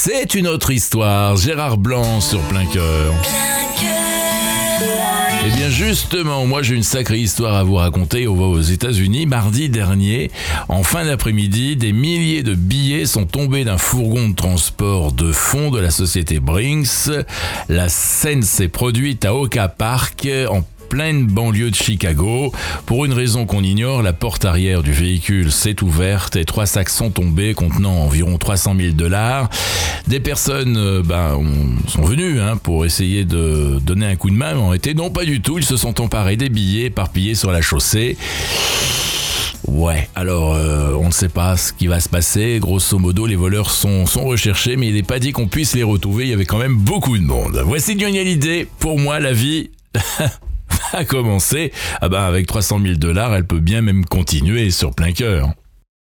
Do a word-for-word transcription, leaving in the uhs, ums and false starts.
C'est une autre histoire. Gérard Blanc sur Plein Cœur. Eh bien justement, moi j'ai une sacrée histoire à vous raconter. On va aux États-Unis. Mardi dernier, en fin d'après-midi, des milliers de billets sont tombés d'un fourgon de transport de fonds de la société Brinks. La scène s'est produite à Oka Park, en pleine banlieue de Chicago. Pour une raison qu'on ignore, la porte arrière du véhicule s'est ouverte et trois sacs sont tombés contenant environ trois cent mille dollars. Des personnes euh, ben, on, sont venues hein, pour essayer de donner un coup de main, mais en été, non pas du tout. Ils se sont emparés des billets éparpillés sur la chaussée. Ouais, alors euh, on ne sait pas ce qui va se passer. Grosso modo, les voleurs sont, sont recherchés, mais il n'est pas dit qu'on puisse les retrouver. Il y avait quand même beaucoup de monde. Voici Johnny Hallyday. Pour moi, la vie a commencé. Ah ben, avec trois cent mille dollars, elle peut bien même continuer sur Plein Cœur.